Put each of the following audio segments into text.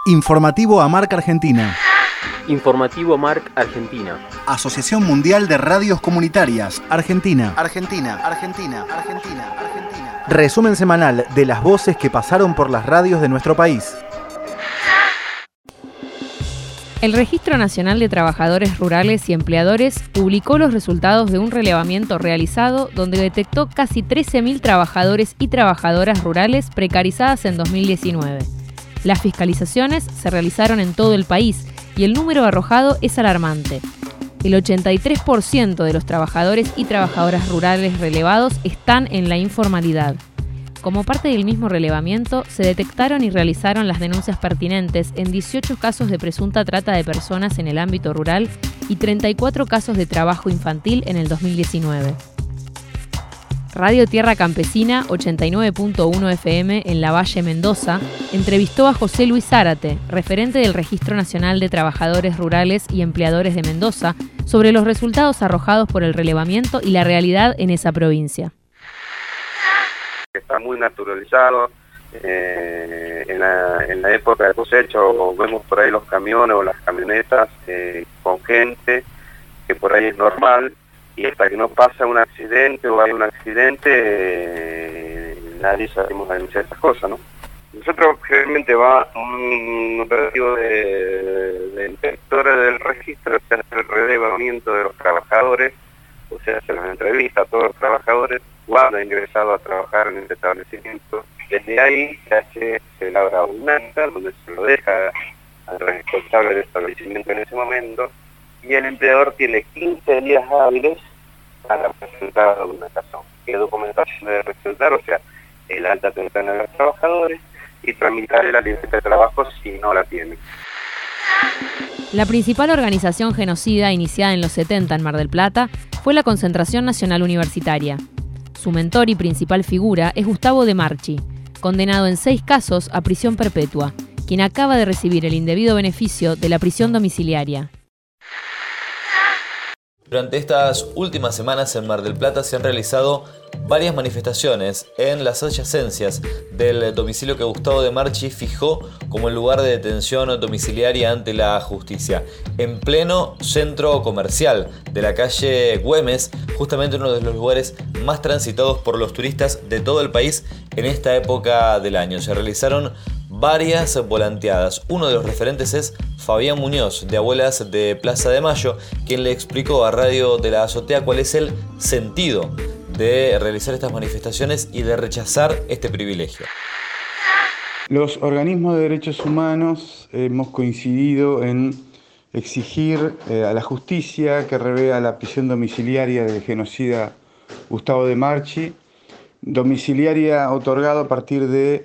Informativo AMARC Argentina. Informativo AMARC Argentina. Asociación Mundial de Radios Comunitarias. Argentina. Resumen semanal de las voces que pasaron por las radios de nuestro país. El Registro Nacional de Trabajadores Rurales y Empleadores publicó los resultados de un relevamiento realizado donde detectó casi 13.000 trabajadores y trabajadoras rurales precarizadas en 2019. Las fiscalizaciones se realizaron en todo el país y el número arrojado es alarmante. El 83% de los trabajadores y trabajadoras rurales relevados están en la informalidad. Como parte del mismo relevamiento, se detectaron y realizaron las denuncias pertinentes en 18 casos de presunta trata de personas en el ámbito rural y 34 casos de trabajo infantil en el 2019. Radio Tierra Campesina 89.1 FM en Lavalle, Mendoza, entrevistó a José Luis Zárate, referente del Registro Nacional de Trabajadores Rurales y Empleadores de Mendoza, sobre los resultados arrojados por el relevamiento y la realidad en esa provincia. Está muy naturalizado. En la época de cosecha vemos por ahí los camiones o las camionetas con gente, que por ahí es normal, y hasta que no pasa un accidente o hay un accidente, nadie sabemos denunciar estas cosas, ¿no? Nosotros generalmente va un operativo de inspectores del registro, se hace el relevamiento de los trabajadores, o sea, se los entrevista a todos los trabajadores cuando han ingresado a trabajar en el establecimiento. Desde ahí se elabora un acta donde se lo deja al responsable del establecimiento en ese momento, y el empleador tiene 15 días hábiles para presentar la documentación. ¿Qué documentación debe presentar? O sea, el alta temprana de los trabajadores y tramitar la libreta de trabajo si no la tiene. La principal organización genocida iniciada en los 70 en Mar del Plata fue la Concentración Nacional Universitaria. Su mentor y principal figura es Gustavo De Marchi, condenado en 6 casos a prisión perpetua, quien acaba de recibir el indebido beneficio de la prisión domiciliaria. Durante estas últimas semanas en Mar del Plata se han realizado varias manifestaciones en las adyacencias del domicilio que Gustavo De Marchi fijó como el lugar de detención domiciliaria ante la justicia, en pleno centro comercial de la calle Güemes, justamente uno de los lugares más transitados por los turistas de todo el país en esta época del año. Se realizaron varias volanteadas. Uno de los referentes es Fabián Muñoz, de Abuelas de Plaza de Mayo, quien le explicó a Radio de la Azotea cuál es el sentido de realizar estas manifestaciones y de rechazar este privilegio. Los organismos de derechos humanos hemos coincidido en exigir a la justicia que revea la prisión domiciliaria del genocida Gustavo De Marchi, domiciliaria otorgada a partir de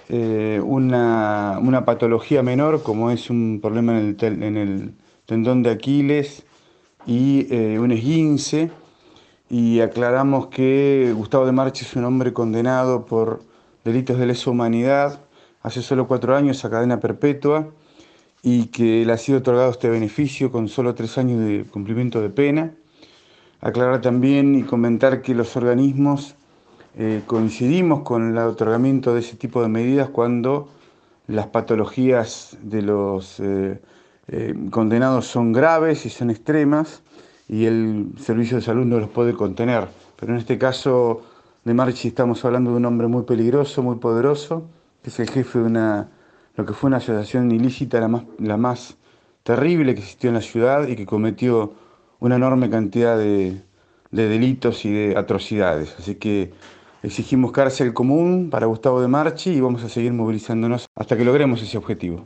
una patología menor, como es un problema en el tendón de Aquiles y un esguince, y aclaramos que Gustavo De Marchi es un hombre condenado por delitos de lesa humanidad hace solo 4 años a cadena perpetua y que le ha sido otorgado este beneficio con solo 3 años de cumplimiento de pena. Aclarar también y comentar que los organismos coincidimos con el otorgamiento de ese tipo de medidas cuando las patologías de los condenados son graves y son extremas y el servicio de salud no los puede contener. Pero en este caso de Marchi estamos hablando de un hombre muy peligroso, muy poderoso, que es el jefe de lo que fue una asociación ilícita, la más terrible que existió en la ciudad y que cometió una enorme cantidad de delitos y de atrocidades. Así que exigimos cárcel común para Gustavo De Marchi y vamos a seguir movilizándonos hasta que logremos ese objetivo.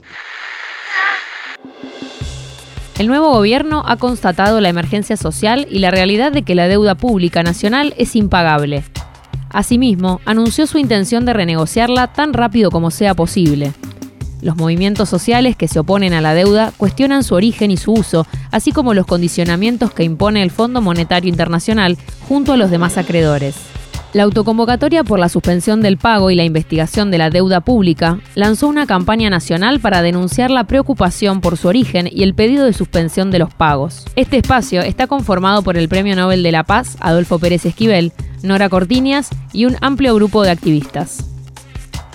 El nuevo gobierno ha constatado la emergencia social y la realidad de que la deuda pública nacional es impagable. Asimismo, anunció su intención de renegociarla tan rápido como sea posible. Los movimientos sociales que se oponen a la deuda cuestionan su origen y su uso, así como los condicionamientos que impone el Fondo Monetario Internacional junto a los demás acreedores. La autoconvocatoria por la suspensión del pago y la investigación de la deuda pública lanzó una campaña nacional para denunciar la preocupación por su origen y el pedido de suspensión de los pagos. Este espacio está conformado por el Premio Nobel de la Paz, Adolfo Pérez Esquivel, Nora Cortiñas y un amplio grupo de activistas.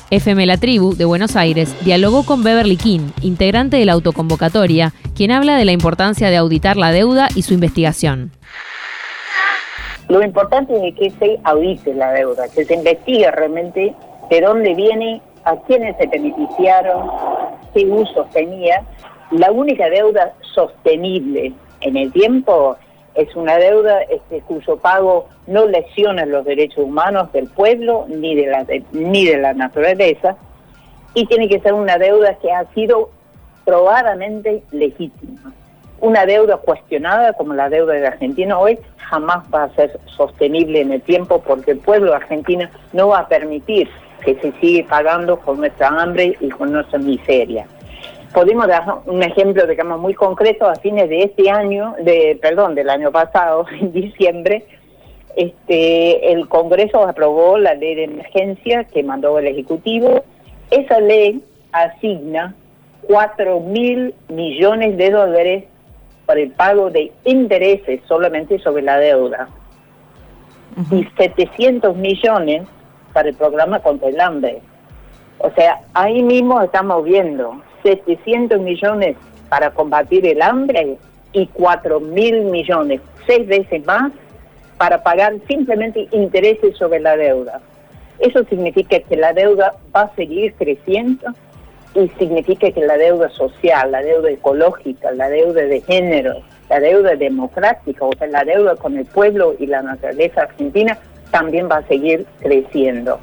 FM La Tribu, de Buenos Aires, dialogó con Beverly King, integrante de la autoconvocatoria, quien habla de la importancia de auditar la deuda y su investigación. Lo importante es que se audite la deuda, que se investigue realmente de dónde viene, a quiénes se beneficiaron, qué usos tenía. La única deuda sostenible en el tiempo es una deuda cuyo pago no lesiona los derechos humanos del pueblo ni de la naturaleza, y tiene que ser una deuda que ha sido probadamente legítima. Una deuda cuestionada como la deuda de Argentina hoy jamás va a ser sostenible en el tiempo, porque el pueblo argentino no va a permitir que se siga pagando con nuestra hambre y con nuestra miseria. Podemos dar un ejemplo, digamos, muy concreto. A fines de del año pasado, en diciembre, el Congreso aprobó la ley de emergencia que mandó el Ejecutivo. Esa ley asigna 4.000 millones de dólares para el pago de intereses solamente sobre la deuda, y 700 millones para el programa contra el hambre. O sea, ahí mismo estamos viendo 700 millones para combatir el hambre y 4.000 millones, 6 veces más, para pagar simplemente intereses sobre la deuda. Eso significa que la deuda va a seguir creciendo, y significa que la deuda social, la deuda ecológica, la deuda de género, la deuda democrática, o sea, la deuda con el pueblo y la naturaleza argentina, también va a seguir creciendo.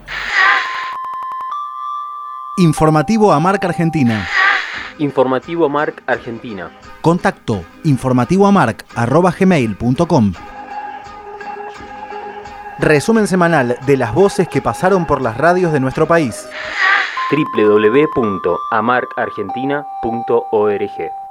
Informativo AMARC Argentina. Informativo AMARC Argentina. Contacto informativoamarc@gmail.com. Resumen semanal de las voces que pasaron por las radios de nuestro país. www.amarcargentina.org